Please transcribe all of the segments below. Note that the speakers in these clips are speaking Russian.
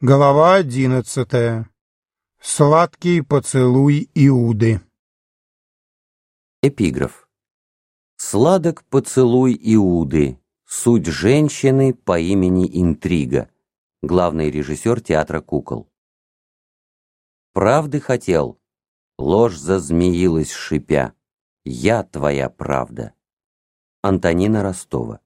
Глава 11. Сладкий поцелуй Иуды. Эпиграф. Сладок поцелуй Иуды, суть женщины по имени Интрига. Главный режиссер театра кукол. Правды хотел, ложь зазмеилась шипя. Я твоя правда. Антонина Ростова.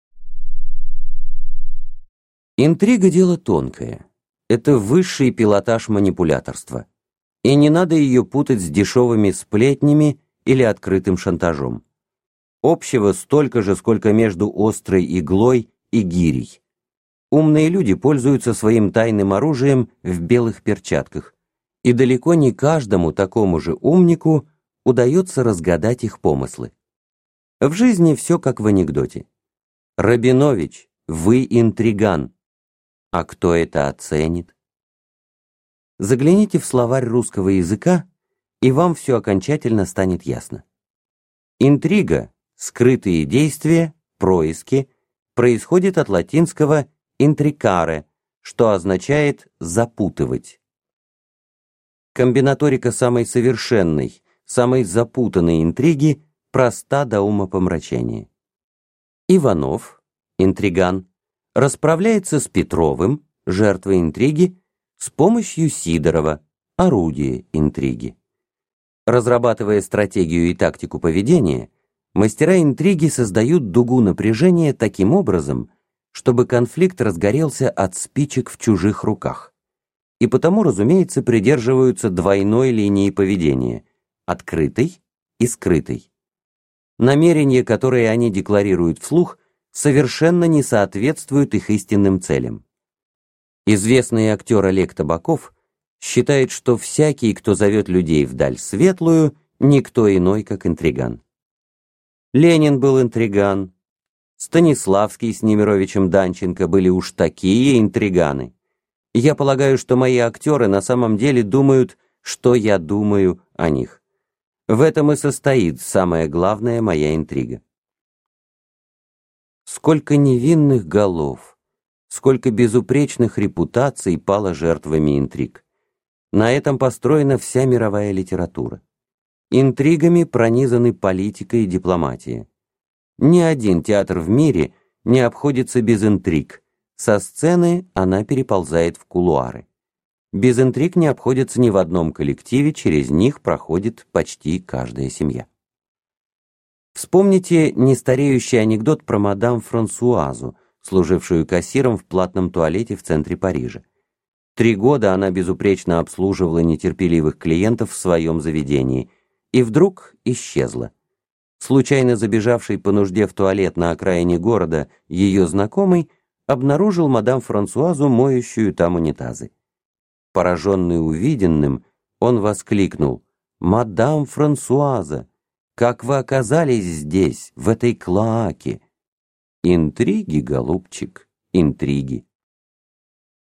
Интрига — дело тонкое. Это высший пилотаж манипуляторства. И не надо ее путать с дешевыми сплетнями или открытым шантажом. Общего столько же, сколько между острой иглой и гирей. Умные люди пользуются своим тайным оружием в белых перчатках, и далеко не каждому такому же умнику удается разгадать их помыслы. В жизни все как в анекдоте. Рабинович, вы интриган. А кто это оценит? Загляните в словарь русского языка, и вам все окончательно станет ясно. Интрига, скрытые действия, происки, происходит от латинского intricare, что означает «запутывать». Комбинаторика самой совершенной, самой запутанной интриги проста до умопомрачения. Иванов, интриган, расправляется с Петровым, жертвой интриги, с помощью Сидорова, орудие интриги. Разрабатывая стратегию и тактику поведения, мастера интриги создают дугу напряжения таким образом, чтобы конфликт разгорелся от спичек в чужих руках. И потому, разумеется, придерживаются двойной линии поведения – открытой и скрытой. Намерения, которые они декларируют вслух, совершенно не соответствуют их истинным целям. Известный актер Олег Табаков считает, что всякий, кто зовет людей вдаль светлую, никто иной, как интриган. Ленин был интриган, Станиславский с Немировичем Данченко были уж такие интриганы. Я полагаю, что мои актеры на самом деле думают, что я думаю о них. В этом и состоит самая главная моя интрига. Сколько невинных голов, сколько безупречных репутаций пало жертвами интриг. На этом построена вся мировая литература. Интригами пронизаны политика и дипломатия. Ни один театр в мире не обходится без интриг. Со сцены она переползает в кулуары. Без интриг не обходится ни в одном коллективе, через них проходит почти каждая семья. Вспомните нестареющий анекдот про мадам Франсуазу, служившую кассиром в платном туалете в центре Парижа. 3 года она безупречно обслуживала нетерпеливых клиентов в своем заведении, и вдруг исчезла. Случайно забежавший по нужде в туалет на окраине города ее знакомый обнаружил мадам Франсуазу, моющую там унитазы. Пораженный увиденным, он воскликнул: «Мадам Франсуаза, как вы оказались здесь, в этой клоаке?» «Интриги, голубчик, интриги».